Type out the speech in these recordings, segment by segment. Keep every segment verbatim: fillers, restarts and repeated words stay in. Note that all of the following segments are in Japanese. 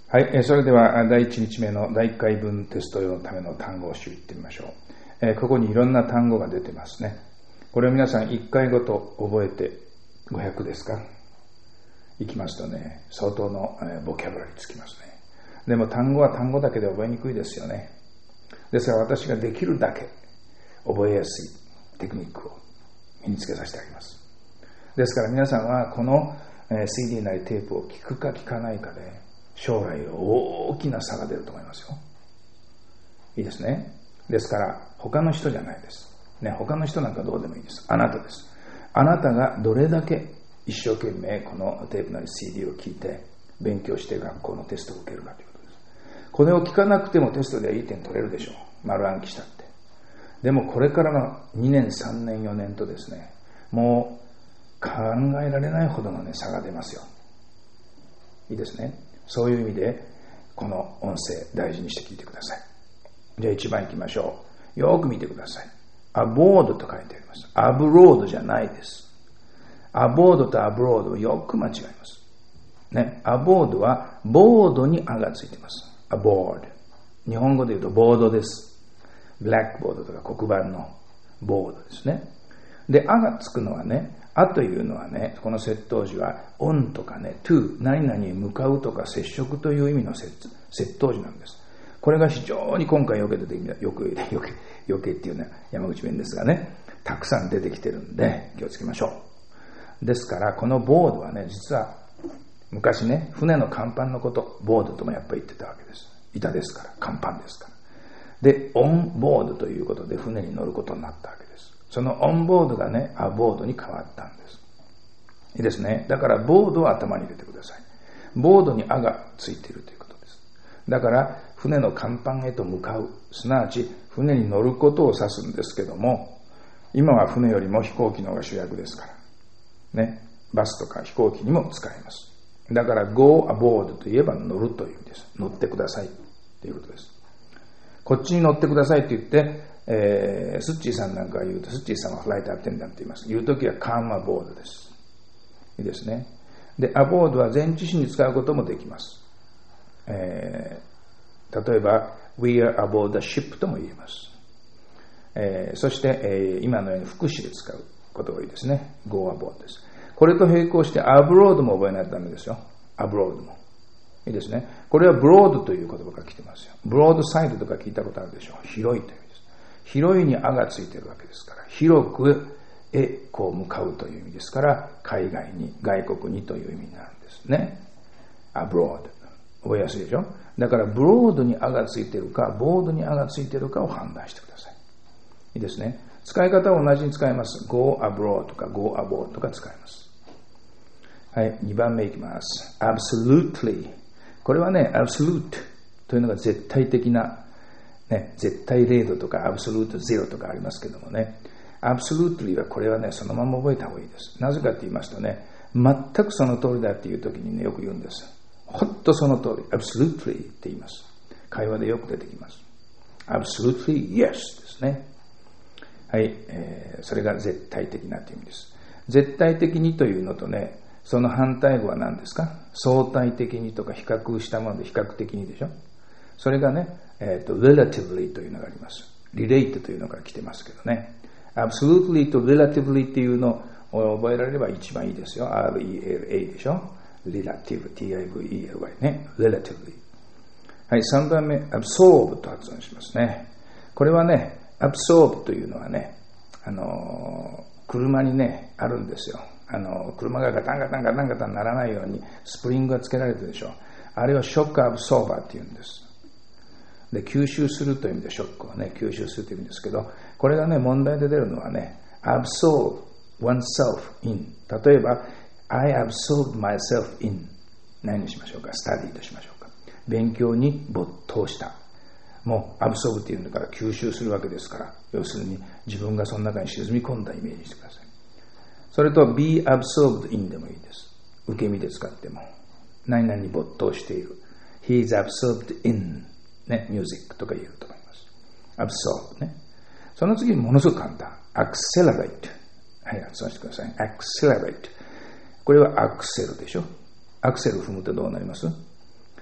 はい、それではだいいちにちめのだいいっかいぶんテスト用のための単語集いってみましょう。ここにいろんな単語が出てますね。これを皆さんいっかいごと覚えてごひゃくですかいきますとね、相当のボキャブラリーつきますね。でも単語は単語だけで覚えにくいですよね。ですから私ができるだけ覚えやすいテクニックを身につけさせてあげます。ですから皆さんはこの シーディー なりテープを聞くか聞かないかで将来大きな差が出ると思いますよ。いいですね。ですから他の人じゃないです、ね、他の人なんかどうでもいいです。あなたです。あなたがどれだけ一生懸命このテープなり シーディー を聞いて勉強して学校のテストを受けるかということです。これを聞かなくてもテストではいい点取れるでしょう。丸暗記したって。でもこれからのにねんさんねんよねんとですね、もう考えられないほどの、ね、差が出ますよ。いいですね。そういう意味でこの音声大事にして聞いてください。じゃあいちばんいきましょう。よく見てください。アボードと書いてあります。アブロードじゃないです。アボードとアブロードをよく間違えます、ね、アボードはボードにあがついています。アボード、日本語で言うとボードです。ブラックボードとか黒板のボードですね。で、あがつくのはね、あというのはね、この接頭詞は on とかね to 何々に向かうとか接触という意味の接頭詞なんです。これが非常に今回よけ出てよくよけよけっていうのは山口弁ですがね、たくさん出てきてるんで気をつけましょう。ですからこのボードはね、実は昔ね、船の甲板のことボードともやっぱり言ってたわけです。板ですから、甲板ですから。で、オンボードということで船に乗ることになったわけです。そのオンボードがね、アボードに変わったんです。いいですね。だからボードを頭に入れてください。ボードにあがついているということです。だから船の甲板へと向かう、すなわち船に乗ることを指すんですけども、今は船よりも飛行機の方が主役ですからね、バスとか飛行機にも使えます。だから go aboard といえば乗るという意味です。乗ってくださいということです。こっちに乗ってくださいと言って、えー、スッチーさんなんかが言うと、スッチーさんはフライトアテンダントと言います。言うときは come aboard です。いいですね。で、aboard は前置詞に使うこともできます。えー、例えば we are aboard the ship とも言えます。えー、そして、えー、今のように副詞で使うことが多いですね。go aboard です。これと並行して abroad も覚えないとダメですよ。abroad も。いいですね。これは broad という言葉が来てますよ。ブロードサイドとか聞いたことあるでしょう。広いという意味です。広いにあがついているわけですから、広くへこう向かうという意味ですから、海外に、外国にという意味になるんですね。abroad。覚えやすいでしょ。だからブロードにあがついているか、ボードにあがついているかを判断してください。いいですね。使い方は同じに使えます。go abroad とか go aboard とか使えます。はい、にばんめいきます。absolutely。これはね、absolute というのが絶対的な、ね、絶対ゼロとか absolute ゼロとかありますけどもね、absolutely はこれはね、そのまま覚えた方がいいです。なぜかって言いますとね、全くその通りだっていう時にね、よく言うんです。ほんとその通り、absolutely って言います。会話でよく出てきます。absolutely yes ですね。はい、えー、それが絶対的なという意味です。絶対的にというのとね、その反対語は何ですか？相対的にとか比較したもので比較的にでしょ。それがね、えっと、relatively というのがあります。relate というのから来てますけどね。absolutely と relatively っていうのを覚えられれば一番いいですよ。アールイーエルエー でしょ。relative、ティーアイブイイーエルワイ ね。relatively。はい、さんばんめ、absorb と発音しますね。これはね、absorb というのはね、あのー、車にね、あるんですよ。あの車がガタンガタンガタンガタンならないようにスプリングがつけられてるでしょ。あれをショックアブソーバーって言うんです。で、吸収するという意味でショックをね、吸収するという意味ですけど、これがね、問題で出るのはね、absorb oneself in。例えば、I absorbed myself in。何にしましょうか？スタディとしましょうか。勉強に没頭した。もう、absorb っていうんだから吸収するわけですから、要するに自分がその中に沈み込んだイメージしてください。それと be absorbed in でもいいです。受け身で使っても。何々に没頭している。He is absorbed in、ね、music とか言えると思います。absorb ね。その次にものすごく簡単。accelerate。はい、発音してください。accelerate。これはアクセルでしょ。アクセル踏むとどうなります？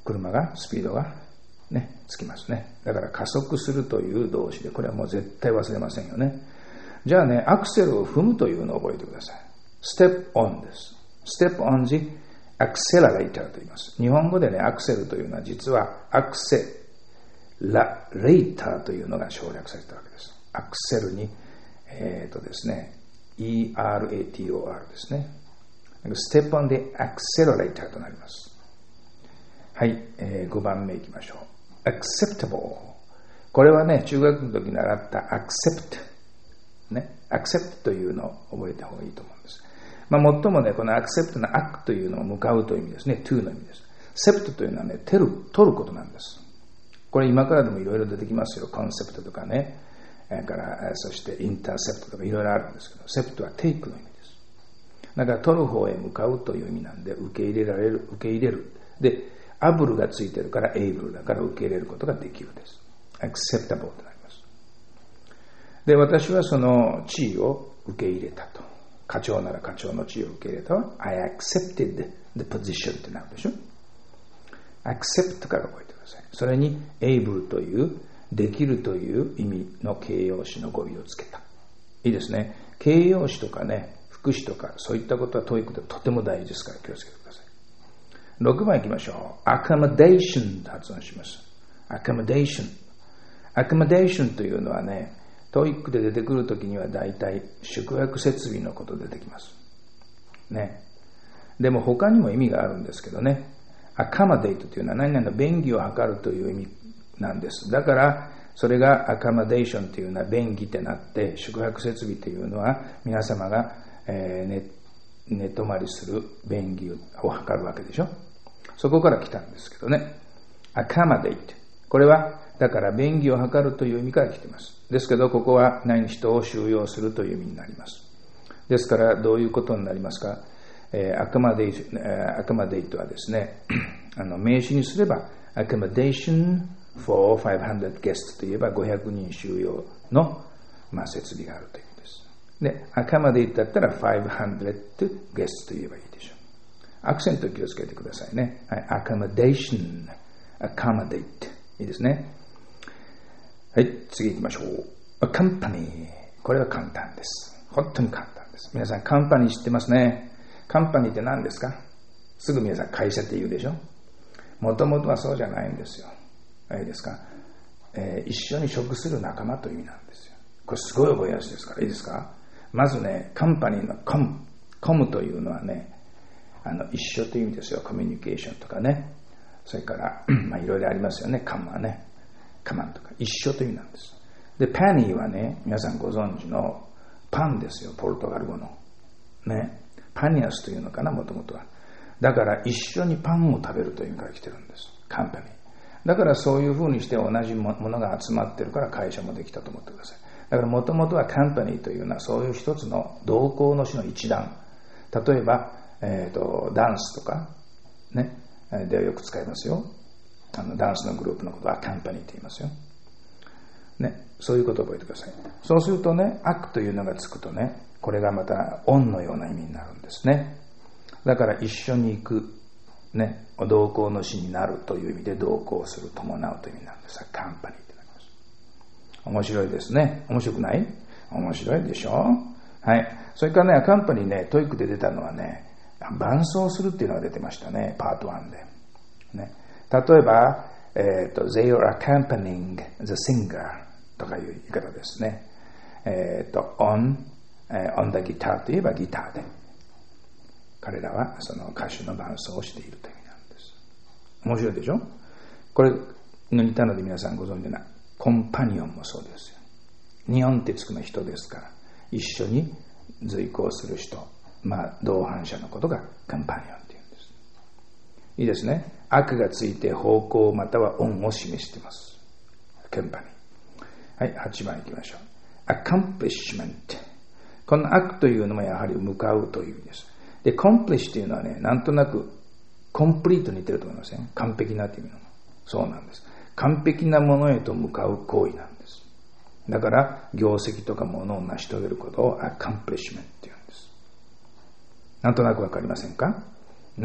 車が、スピードがね、つきますね。だから加速するという動詞で、これはもう絶対忘れませんよね。じゃあね、アクセルを踏むというのを覚えてください。step on です。step on the accelerator と言います。日本語でね、アクセルというのは実はアクセラレーターというのが省略されたわけです。アクセルに、えっとですね、イーアールエーティーオーアール ですね。step on the accelerator となります。はい、えー、ごばんめいきましょう。acceptable。これはね、中学の時に習った accept。ね、accept というのを覚えた方がいいと思うんです。まあ、もっともね、この accept の act というのは向かうという意味ですね。to の意味です。sept というのはね、取る、取ることなんです。これ今からでもいろいろ出てきますよ。コンセプトとかね。それから、そしてインターセプトとかいろいろあるんですけど、セプトはテイクの意味です。だから取る方へ向かうという意味なんで、受け入れられる、受け入れる。で、アブルがついてるから、エイブルだから受け入れることができるです。acceptable となります。で、私はその地位を受け入れたと。課長なら課長の地位を受け入れたわ。I accepted the position ってなるでしょ。accept から覚えてください。それに able というできるという意味の形容詞の語尾をつけた。いいですね。形容詞とかね、副詞とかそういったことはトーイックでとても大事ですから気をつけてください。ろくばんいきましょう。accommodation と発音します。accommodation。accommodation というのはね、トーイックで出てくるときには大体宿泊設備のこと出てきます。ね。でも他にも意味があるんですけどね。accommodate というのは何々の便宜を図るという意味なんです。だからそれが accommodation というのは便宜ってなって、宿泊設備というのは皆様が、えー、寝、寝泊まりする便宜を図るわけでしょ。そこから来たんですけどね。accommodate。これはだから便宜を図るという意味から来ています。ですけどここは何人を収容するという意味になります。ですからどういうことになりますか。えー、アカマデイ、えー、アカマデイトはですね、あの名詞にすれば accommodation for ごひゃく guests といえばごひゃくにん収容の、まあ、設備があるということです。で、アカマデイトだったらごひゃく guests と言えばいいでしょう。アクセント気をつけてくださいね。はい、accommodation、accommodate。いいですね。はい、次行きましょう。A company。これは簡単です。本当に簡単です。皆さん、カンパニー知ってますね。カンパニーって何ですか？すぐ皆さん会社って言うでしょ。もともとはそうじゃないんですよ。いいですか、えー、一緒に食する仲間という意味なんですよ。これすごい覚えやすいですから。いいですか。まずね、カンパニーのコム。コムというのはね、あの一緒という意味ですよ。コミュニケーションとかね。それから、まあいろいろありますよね。カムはね。カマンとか。一緒という意味なんです。で、パニーはね、皆さんご存知のパンですよ。ポルトガル語の。ね。パニアスというのかな、もともとは。だから一緒にパンを食べるという意味から来てるんです。カンパニー。だからそういうふうにして同じものが集まってるから会社もできたと思ってください。だからもともとはカンパニーというのはそういう一つの同行の種の一団。例えば、えーと、ダンスとか、ね、ではよく使いますよ。あのダンスのグループのことはカンパニーと言いますよ。ね、そういうことを覚えてください。そうするとね、悪というのがつくとね、これがまた恩のような意味になるんですね。だから一緒に行く、ね、同行の士になるという意味で同行する、伴うという意味なんですが、カンパニーってなります。面白いですね。面白くない？面白いでしょ。はい。それからね、カンパニーね、トイックで出たのはね、伴奏するっていうのが出てましたね、パートワンで。ね、例えば、えっと、they are accompanying the singer とかいう言い方ですね。えっと、on on the guitar といえばギターで彼らはその歌手の伴奏をしているという意味なんです。面白いでしょ。これの似たので皆さんご存知なコンパニオンもそうですよ。ニオンってつくの人ですから、一緒に随行する人、まあ同伴者のことがコンパニオンっていうんです。いいですね。悪がついて方向または恩を示しています。コンパニー。はい、はちばんいきましょう。accomplishment。この悪というのもやはり向かうという意味です。で、コンプリッシュというのはね、なんとなくコンプリートに似てると思いません？完璧なという意味の。そうなんです。完璧なものへと向かう行為なんです。だから、業績とかものを成し遂げることをアカンプリッシュメントというんです。なんとなくわかりませんか？ね。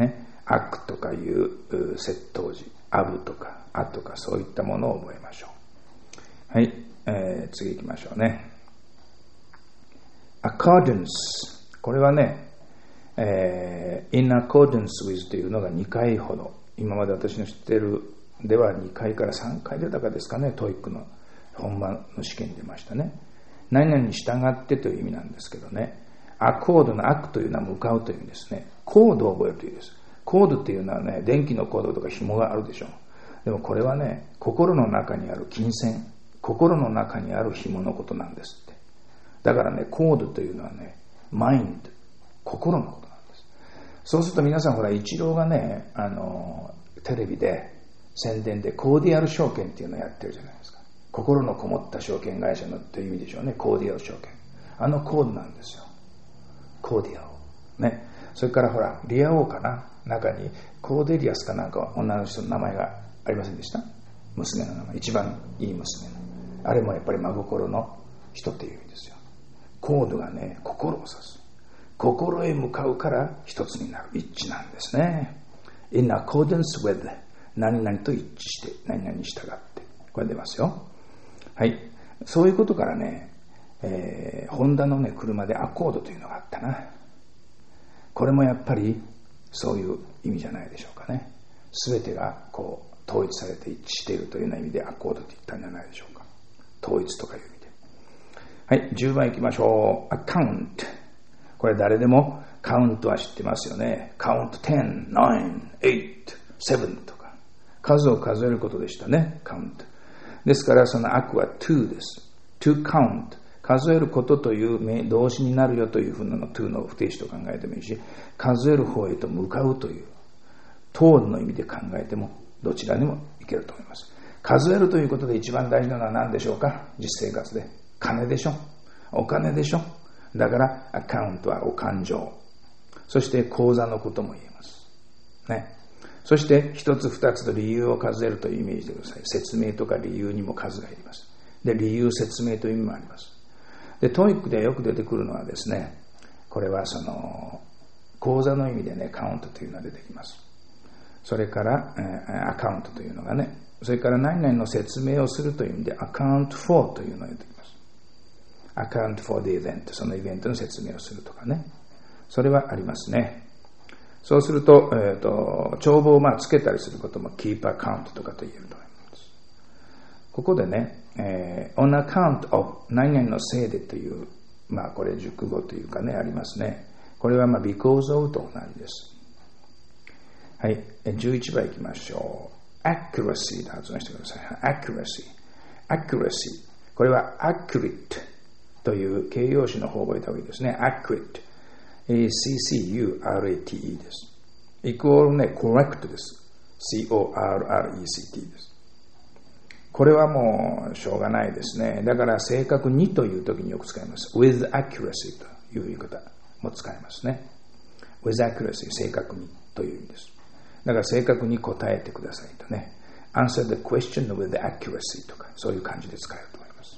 悪とかいう窃盗時、アブとかアとかそういったものを覚えましょう。はい、えー、次行きましょうね。accordance、 これはね、えー、in accordance with というのがにかいほど、今まで私の知っているではにかいからさんかい出たかですかね、トイックの本番の試験に出ましたね。何々に従ってという意味なんですけどね、アコードのアクというのは向かうという意味ですね。コードを覚えるという意味です。コードっていうのはね、電気のコードとか紐があるでしょう。でもこれはね、心の中にある金線、心の中にある紐のことなんですって。だからね、コードというのはね、マインド、心のことなんです。そうすると皆さんほら、イチローがね、あのテレビで宣伝でコーディアル証券っていうのをやってるじゃないですか。心のこもった証券会社のという意味でしょうね、コーディアル証券。あのコードなんですよ、コーディアルね。それからほら、リア王かな、中にコーデリアスかなんか女の人の名前がありませんでした？娘の名前、一番いい娘の、あれもやっぱり真心の人っていう意味ですよ。コードがね、心を指す。心へ向かうから一つになる、一致なんですね。 in accordance with、 何々と一致して何々に従って、これ出ますよ。はい、そういうことからね、えー、ホンダのね車でアコードというのがあったな。これもやっぱりそういう意味じゃないでしょうかね。すべてがこう統一されて一致しているというような意味でアコードと言ったんじゃないでしょうか。統一とかいう意味で。はい、じゅうばんいきましょう。アカウント。これ誰でもカウントは知ってますよね。カウントじゅう、きゅう、はち、ななとか数を数えることでしたね、カウント。ですからそのアクはtoです。to count、数えることという動詞になるよというふうなの to の不定詞と考えてもいいし、数える方へと向かうという通るの意味で考えてもどちらにもいけると思います。数えるということで一番大事なのは何でしょうか。実生活で金でしょ、お金でしょ。だからアカウントはお勘定、そして口座のことも言えますね。そして一つ二つと理由を数えるというイメージでください。説明とか理由にも数がいります。で、理由説明という意味もあります。で、トイックではよく出てくるのはですね、これはその口座の意味でね、カウントというのが出てきます。それから、えー、アカウントというのがね、それから何々の説明をするという意味でアカウント for というのが出てきます。アカウント for the event、 そのイベントの説明をするとかね、それはありますね。そうすると、えーと、帳簿をまあつけたりすることも keep account とかと言えると思います。ここでね、えー、on account of 何々のせいでという、まあこれ熟語というかね、ありますね。これはまあ because of と同じです。はい、じゅういちばんいきましょう。accuracy と発音してください。accuracy。accuracy。これは accurate という形容詞の方を覚えた方がいいですね。accurate。シーシーユーアールエーティーイー です。イコールね、correct です。シーオーアールアールイーシーティー です。これはもうしょうがないですね。だから正確にという時によく使います。with accuracy という言い方も使いますね。with accuracy、正確にという意味です。だから正確に答えてくださいとね。answer the question with accuracy とかそういう感じで使えると思います。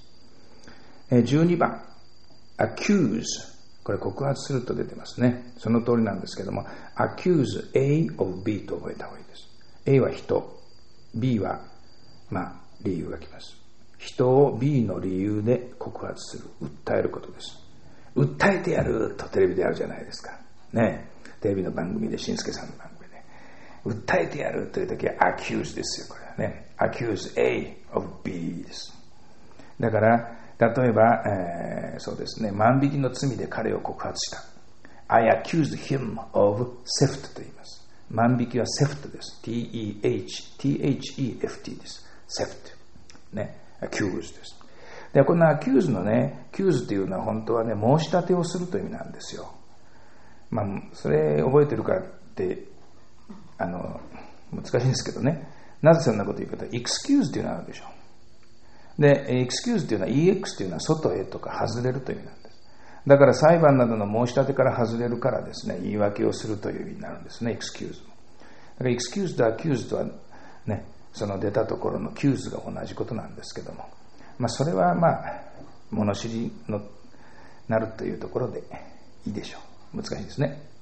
じゅうにばん、accuse。これ告発すると出てますね。その通りなんですけども、accuse A of B と覚えた方がいいです。A は人、B は、まあ、理由がきます。人を B の理由で告発する、訴えることです。訴えてやるとテレビであるじゃないですか。ね。テレビの番組で、しんすけさんの番組で、訴えてやるというときは accuse ですよ、これはね。accuse A of B です。だから、例えば、えー、そうですね、万引きの罪で彼を告発した。I accused him of theft と言います。万引きは theft です。ティーイーエイチ、ティーエイチイーエフティー です。theft。ね、accuse です。で、この accuse のね、accuse というのは本当はね、申し立てをするという意味なんですよ。まあ、それ覚えてるからって、あの、難しいんですけどね。なぜそんなこと言うかと、excuse というのがあるでしょう。で、excuse というのは イーエックス というのは外へとか外れるという意味なんです。だから裁判などの申し立てから外れるからですね、言い訳をするという意味になるんですね、excuse も。だから excuse と accuse とはね、その出たところの accuse が同じことなんですけども、まあそれはまあ、物知りのなるというところでいいでしょう。難しいですね。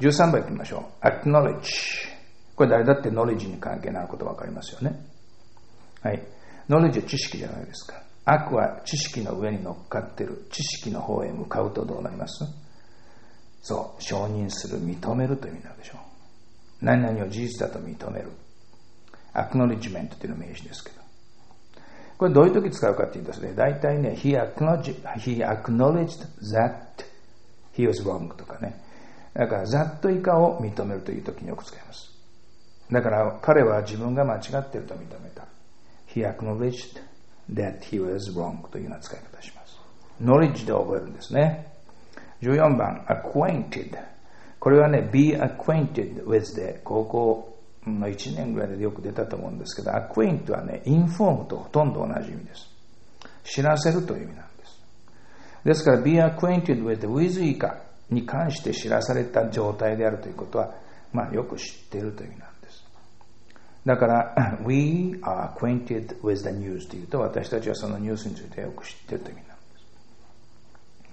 じゅうさんばんいってみましょう。acknowledge。これ誰だって knowledge に関係のあることわかりますよね。はい。knowledge は知識じゃないですか。悪は知識の上に乗っかってる。知識の方へ向かうとどうなります？そう、承認する、認めるという意味になるでしょう。何々を事実だと認める。acknowledgement というの名詞ですけど。これどういう時使うかっていうとですね、大体ね、he acknowledged, he acknowledged that he was wrong とかね。だから、that 以下を認めるという時によく使います。だから、彼は自分が間違っていると認めた。he acknowledged that he was wrong というような使い方をします。knowledge で覚えるんですね。じゅうよんばん、acquainted。これはね、be acquainted with で、高校のいちねんぐらいでよく出たと思うんですけど、acquaint はね、inform とほとんど同じ意味です。知らせるという意味なんです。ですから、be acquainted with with 以下に関して知らされた状態であるということは、まあよく知っているという意味なんです。だから、we are acquainted with the news というと、私たちはそのニュースについてよく知っているという意味なんです。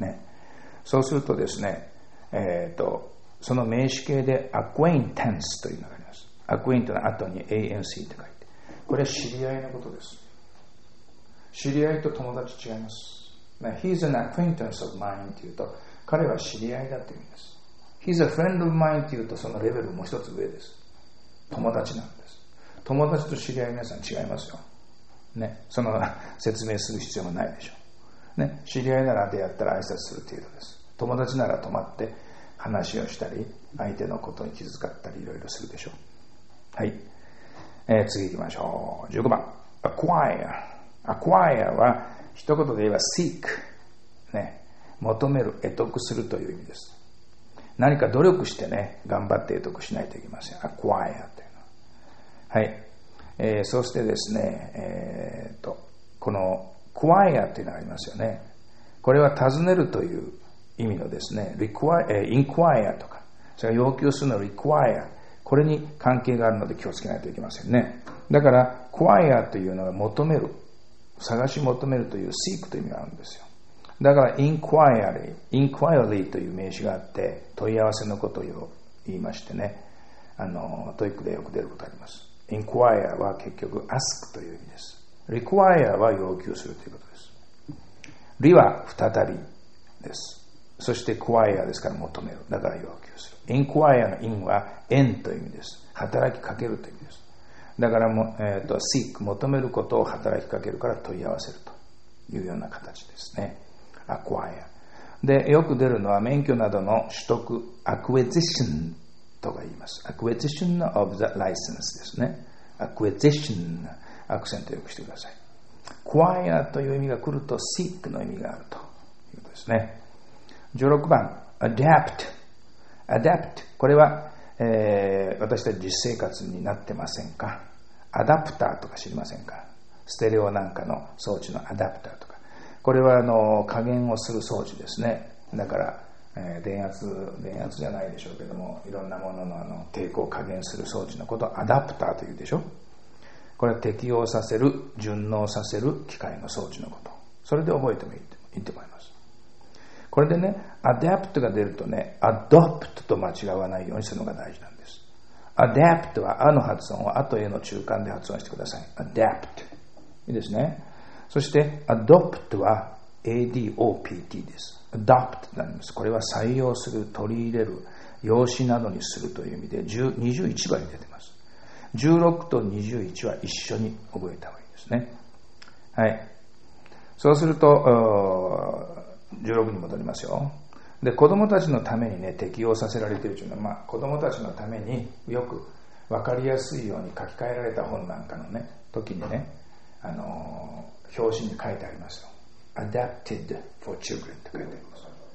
ね。そうするとですね、えっと、その名詞形で acquaintance というのがあります。acquaint の後に エーエヌシー と書いて。これは知り合いのことです。知り合いと友達違います。He's an acquaintance of mine というと、彼は知り合いだという意味です。He's a friend of mine というと、そのレベルもう一つ上です。友達なんです。友達と知り合い皆さん違いますよ。ね。その説明する必要もないでしょう。ね。知り合いなら出会ったら挨拶する程度です。友達なら泊まって話をしたり、相手のことに気遣ったりいろいろするでしょう。はい。えー、次行きましょう。じゅうごばん。acquire。acquire は一言で言えば seek。ね。求める、得得するという意味です。何か努力してね、頑張って得得しないといけません。acquire というのは。はい。えー、そしてですね、えー、と、この acquire というのがありますよね。これは尋ねるという意味のですね、require、えー、inquire とか、それから要求するの require、これに関係があるので気をつけないといけませんね。だから、acquire というのは求める、探し求めるという seek という意味があるんですよ。だから、inquiry、inquiry という名詞があって、問い合わせのことを言いましてね、あの、トイックでよく出ることがあります。inquire は結局 ask という意味です。require は要求するということです。re は再びです。そして acquire ですから求める。だから要求する。inquire の in は en という意味です。働きかけるという意味です。だからも、えーと、seek 求めることを働きかけるから問い合わせるというような形ですね。acquire でよく出るのは免許などの取得 acquisition とか言います。acquisition of the license ですね。acquisition アクセントよくしてください。acquire という意味が来ると seek の意味があるということですね。じゅうろくばん adapt adapt これは、えー、私たち実生活になってませんか？アダプターとか知りませんか？ステレオなんかの装置のアダプターとか、これはあの加減をする装置ですね。だから、えー、電圧電圧じゃないでしょうけども、いろんなものの、あの抵抗を加減する装置のことをアダプターというでしょ。これは適応させる、順応させる機械の装置のこと。それで覚えてもいいいいと思います。これでね、アダプトが出るとね、アドプトと間違わないようにするのが大事なんです。アダプトはあの発音をあとえの中間で発音してください。アダプト。いいですね。そして、アドプトは エーディーオーピーティー です。アドプトとなります。これは採用する、取り入れる、用紙などにするという意味でにじゅういちばんに出てます。じゅうろくとにじゅういちは一緒に覚えた方がいいですね。はい。そうすると、じゅうろくに戻りますよ。で、子供たちのためにね、適用させられているというのは、まあ、子供たちのためによく分かりやすいように書き換えられた本なんかのね、時にね、あのー、表紙に書いてありますよ。adapted for children って書いてあります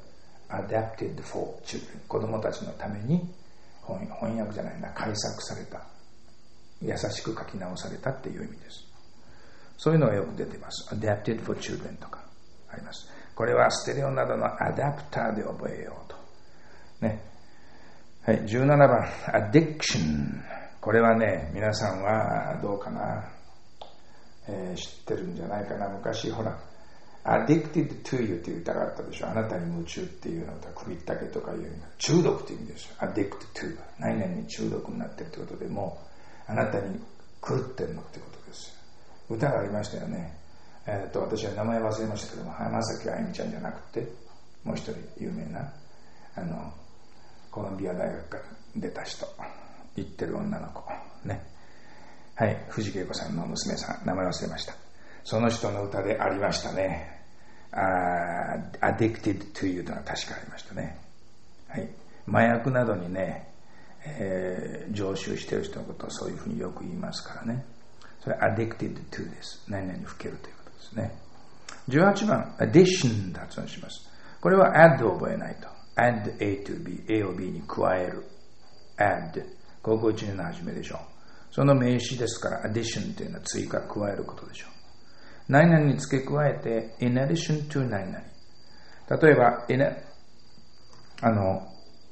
。adapted for children。子供たちのために翻訳じゃないな、改作された。優しく書き直されたっていう意味です。そういうのがよく出ています。adapted for children とかあります。これはステレオなどのアダプターで覚えようと。ね。はい、じゅうななばん、addiction。これはね、皆さんはどうかな、えー、知ってるんじゃないかな。昔ほら、 addicted to you っていう歌があったでしょ。あなたに夢中っていうのと首ったけとかいう意味が中毒っていう意味ですよ。addicted to 何々に中毒になってるってことでもうあなたに狂ってるのってことですよ。歌がありましたよね。えー、と私は名前忘れましたけども浜崎あゆみちゃんじゃなくてもう一人有名なあのコロンビア大学から出た人言ってる女の子ね。はい、藤恵子さんの娘さん名前忘れました。その人の歌でありましたね。Uh, addicted to you というのは確かありましたね。はい、麻薬などにね、えー、常習している人のことをそういうふうによく言いますからね。それは addicted to です。何々にふけるということですね。じゅうはちばん addition と発音します。これは add を覚えないと。add A to B、A を B に加える。add 高校いちねんの初めでしょう。その名詞ですから addition というのは追加加えることでしょう。何々に付け加えて in addition to 何々。例えば in, あの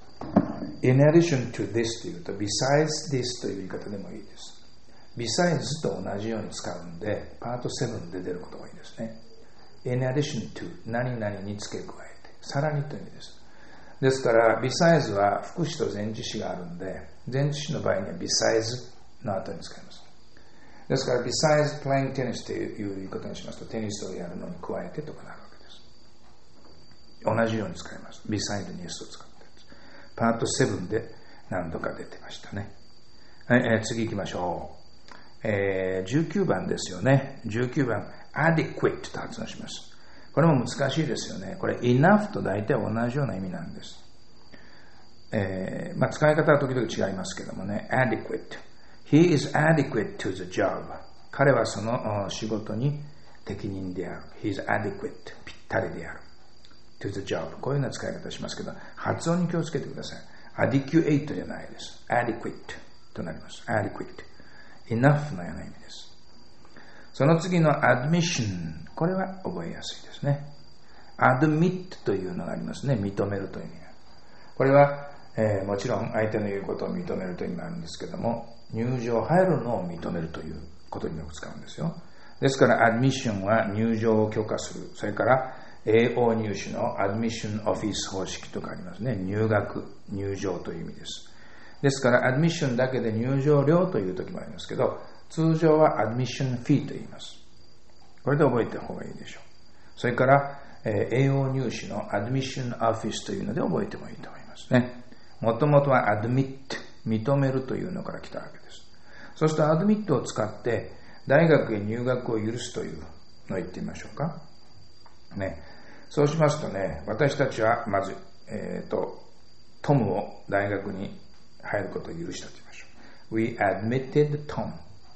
in addition to this というと besides this という言い方でもいいです。besides と同じように使うんでパートセブンで出ることがいいですね。in addition to 何々に付け加えてさらにという意味です。ですから besides は副詞と前置詞があるんで前置詞の場合には besides の後に使います。ですから besides playing tennis という言い方にしますとテニスをやるのに加えてとかなるわけです。同じように使います。beside に S を使ってパートセブンで何度か出てましたね。はい、えー、次行きましょう、えー、じゅうきゅうばんですよね。じゅうきゅうばん adequate と発音します。これも難しいですよね。これ enough と大体同じような意味なんです、えーまあ、使い方は時々違いますけどもね。 adequate He is adequate to the job. 彼はその仕事に適任である。He is adequate. ぴったりである。to the job. こういうような使い方をしますけど、発音に気をつけてください。adequate じゃないです。adequate となります。adequate. enough のような意味です。その次の admission。これは覚えやすいですね。admit というのがありますね。認めるという意味が。これは、えー、もちろん相手の言うことを認めるという意味があるんですけども、入場入るのを認めるということによく使うんですよ。ですからアドミッションは入場を許可する。それから エーオー 入試のアドミッションオフィス方式とかありますね。入学入場という意味です。ですからアドミッションだけで入場料という時もありますけど、通常はアドミッションフィーと言います。これで覚えた方がいいでしょう。それから、えー、エーオー 入試のアドミッションオフィスというので覚えてもいいと思いますね。もともとはアドミット、認めるというのから来たわけです。そしてアドミットを使って大学へ入学を許すというのを言ってみましょうか。ね、そうしますとね、私たちはまず、えーと、トムを大学に入ることを許したと言いましょう。We admitted Tom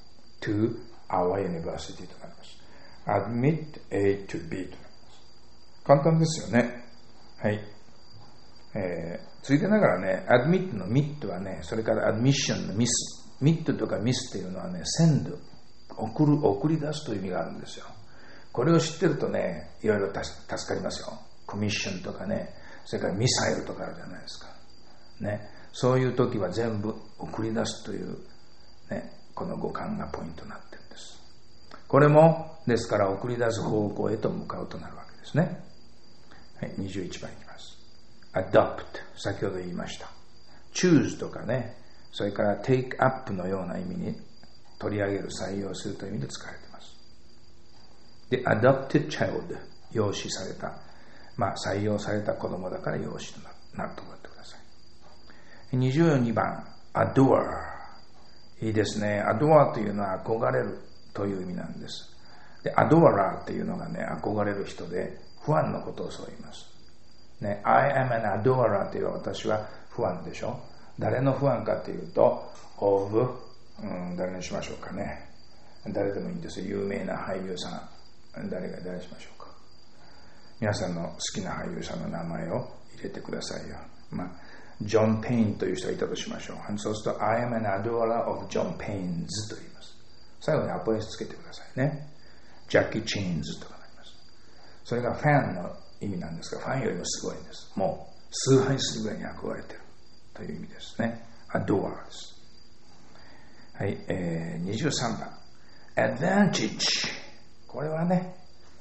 to our university となります。admit A to B となります。簡単ですよね。はい。えー、ついでながらね、admit の mit はね、それから admission の miss、mit とか miss というのはね、send、送る、送り出すという意味があるんですよ。これを知ってるとね、いろいろ助かりますよ。コミッションとかね、それからミサイルとかあるじゃないですか。ね、そういう時は全部送り出すという、ね、この語感がポイントになってるんです。これも、ですから送り出す方向へと向かうとなるわけですね。はい、にじゅういちばんいきます。adopt、先ほど言いました。choose とかね、それから take up のような意味に取り上げる、採用するという意味で使われています。で、adopted child、養子された、まあ採用された子供だから養子となると思ってください。にじゅうにばん、adore、いいですね。adore というのは憧れるという意味なんです。で、adorer というのがね、憧れる人で、ファンのことをそう言います。ね、I am an adorer という私はファンでしょ。誰のファンかというと of、うん、誰にしましょうかね。誰でもいいんですよ。有名な俳優さん、誰が誰にしましょうか。皆さんの好きな俳優さんの名前を入れてくださいよ。まあジョン・ペインという人がいたとしましょう。そうすると I am an adorer of John Paynes と言います。最後にアポイントつけてくださいね。ジャッキー・チェーンズとかなります。それがファンの意味なんですが、ファンよりもすごいんです。もう崇拝するぐらいに憧れているという意味ですね。adore です。はい、えー、にじゅうさんばん advantage、 これはね、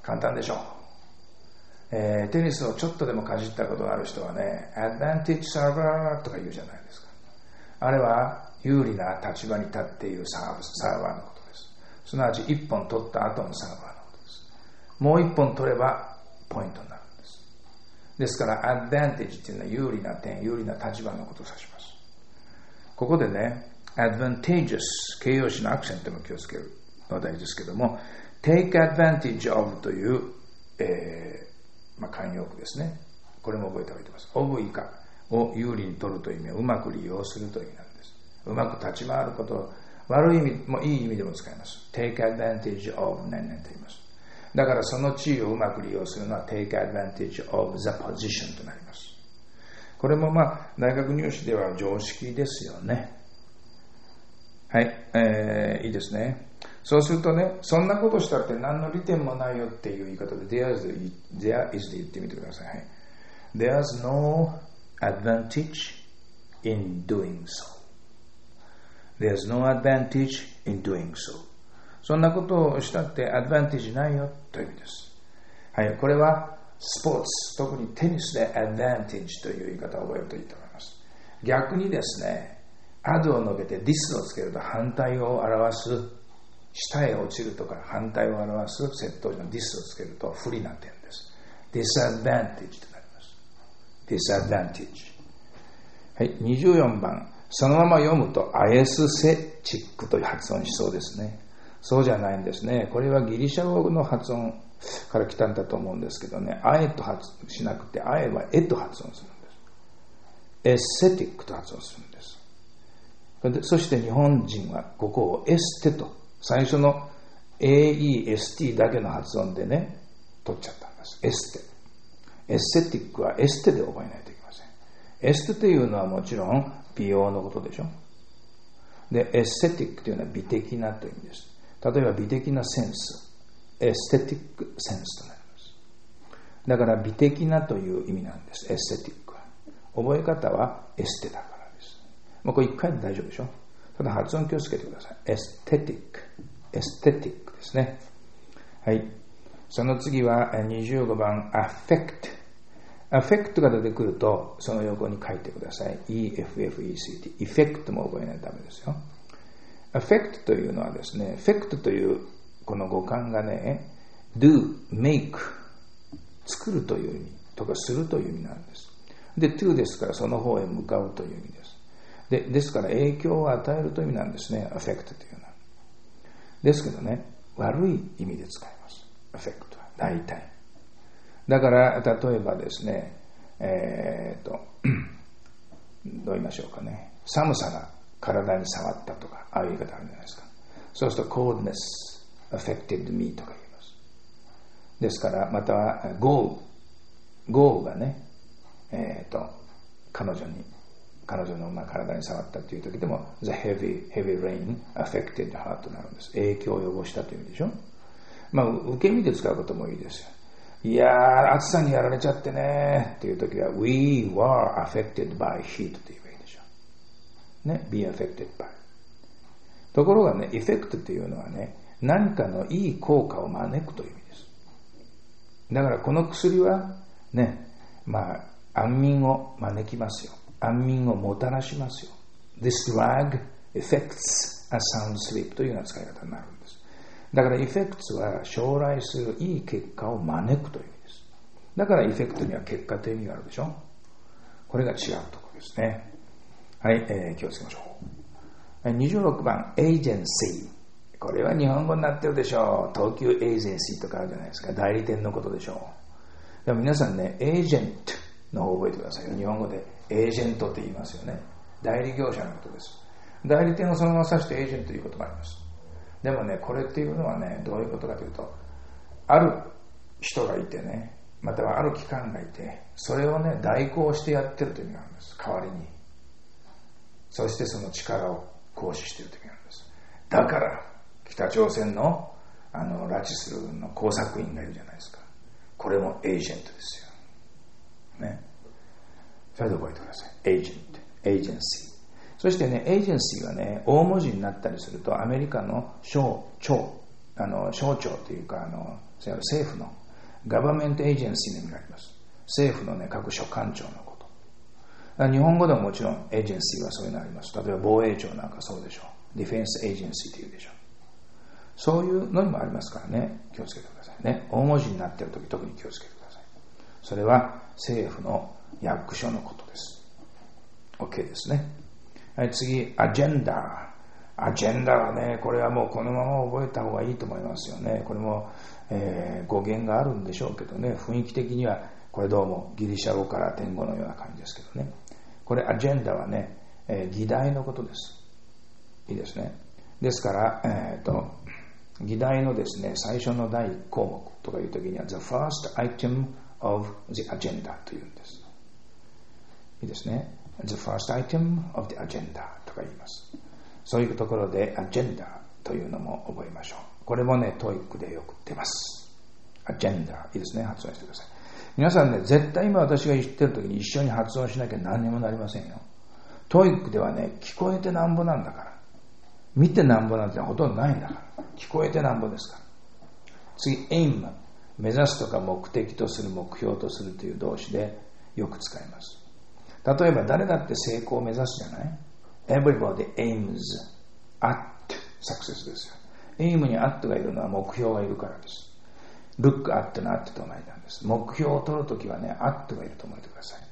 簡単でしょう。えー、テニスをちょっとでもかじったことがある人はね、アドバンテージサーバーとか言うじゃないですか。あれは有利な立場に立っているサーブ、サーバーのことです。すなわち一本取った後のサーバーのことです。もう一本取ればポイントになるんです。ですから、アドバンテージっていうのは有利な点、有利な立場のことを指します。ここでね、advantageous、形容詞のアクセントも気をつけるのは大事ですけども、take advantage of という、えーまあ、慣用句ですね。これも覚えておいてます。of 以下を有利に取るという意味をうまく利用するという意味なんです。うまく立ち回ることを、悪い意味もいい意味でも使います。take advantage of 何々と言います。だからその地位をうまく利用するのは take advantage of the position となります。これもまあ大学入試では常識ですよね。はい、えー、いいですね。そうするとね、そんなことしたって何の利点もないよっていう言い方で there is, there is で言ってみてください。はい、There's no advantage in doing so. There's no advantage in doing so. そんなことをしたってアドバンテージないよという意味です。はい、これはスポーツ、特にテニスでアドバンテージという言い方を覚えるといいと思います。逆にですね、アドを述べてディスをつけると反対を表す、下へ落ちるとか反対を表す窃盗時のディスをつけると不利な点です。ディスアドバンテージとなります。ディスアドバンテージ。はい、にじゅうよんばん。そのまま読むとアエスセチックという発音しそうですね。そうじゃないんですね。これはギリシャ語の発音から来たんだと思うんですけどね、あえと発音しなくて、あえはえと発音するんです。エスセティックと発音するんです。そして日本人はここをエステと、最初の エーイーエスティー だけの発音でね、取っちゃったんです。エステ。エスセティックはエステで覚えないといけません。エステというのはもちろん美容のことでしょ。で、エスセティックというのは美的なという意味です。例えば美的なセンス、エステティックセンスとなります。だから美的なという意味なんです。エステティックは。覚え方はエステだからです。もうこれ一回で大丈夫でしょ。ただ発音気をつけてください。エステティック。エステティックですね。はい。その次はにじゅうごばん、アフェクト。アフェクトが出てくると、その横に書いてください。イーエフエフイーシーティー。エフェクトも覚えないとダメですよ。アフェクトというのはですね、フェクトというこの語感がね、do, make、作るという意味とかするという意味なんです。で、to ですからその方へ向かうという意味です。で、ですから影響を与えるという意味なんですね、アフェクトというのは。ですけどね、悪い意味で使います。アフェクトは、大体。だから、例えばですね、えー、っと、どう言いましょうかね。寒さが体に触ったとか、ああいう言い方あるじゃないですか。そうすると、coldness affected me とか言います。ですから、または、豪雨。豪雨がね、えー、っと、彼女に、彼女のまあ体に触ったという時でも、the heavy, heavy rain affected her となるんです。影響を及ぼしたという意味でしょ。まあ、受け身で使うこともいいですよ。いやー、暑さにやられちゃってねっていう時は We were affected by heat と言えばいいでしょう。ね、be affected by。ところがね、effect というのはね、何かのいい効果を招くという意味です。だからこの薬はね、まあ、安眠を招きますよ。安眠をもたらしますよ。This drug affects a sound sleep というような使い方になるんです。だからエフェクツは将来するいい結果を招くという意味です。だからエフェクトには結果という意味があるでしょ。これが違うところですね。はい、えー、気をつけましょう。にじゅうろくばん、エージェンシー。これは日本語になってるでしょう。東急エージェンシーとかあるじゃないですか。代理店のことでしょう。でも皆さんね、エージェントの方を覚えてくださいよ。日本語でエージェントって言いますよね。代理業者のことです。代理店をそのまま指してエージェントということもあります。でもね、これっていうのはね、どういうことかというと、ある人がいてね、またはある機関がいて、それをね、代行してやってるという意味なんです。代わりに。そしてその力を行使しているという意味なんです。だから、北朝鮮の、あの、拉致するの工作員がいるじゃないですか。これもエージェントですよ。ね。それで覚えてください。エージェント。エージェンシー。そしてね、エージェンシーがね、大文字になったりすると、アメリカの省庁、あの、省庁というか、あの、政府のガバメントエージェンシーの意味があります。政府のね、各所管庁のこと。日本語でももちろんエージェンシーはそういうのあります。例えば防衛庁なんかそうでしょう。ディフェンスエージェンシーというでしょう。そういうのにもありますからね、気をつけてくださいね。大文字になっているとき特に気をつけてください。それは政府の役所のことです。OK ですね。はい、次、アジェンダ。アジェンダはね、これはもうこのまま覚えた方がいいと思いますよね。これも、えー、語源があるんでしょうけどね、雰囲気的にはこれどうもギリシャ語から天語のような感じですけどね。これアジェンダはね、えー、議題のことです。いいですね。ですから、えーと、議題のですね、最初の第一項目とかいうときには The first item of the agenda というんです。いいですね。The first item of the agenda とか言います。そういうところで agenda というのも覚えましょう。これもね、トイックでよく出ます。agenda いいですね。発音してください。皆さんね、絶対今私が言ってるときに一緒に発音しなきゃ何にもなりませんよ。トイックではね、聞こえてなんぼなんだから。見てなんぼなんてほとんどないんだから。聞こえてなんぼですから。次、aim。目指すとか目的とする、目標とするという動詞でよく使います。例えば誰だって成功を目指すじゃない？ Everybody aims at success ですよ。aim に at がいるのは目標がいるからです。look at の at と同じなんです。目標を取るときはね、at がいると思ってください。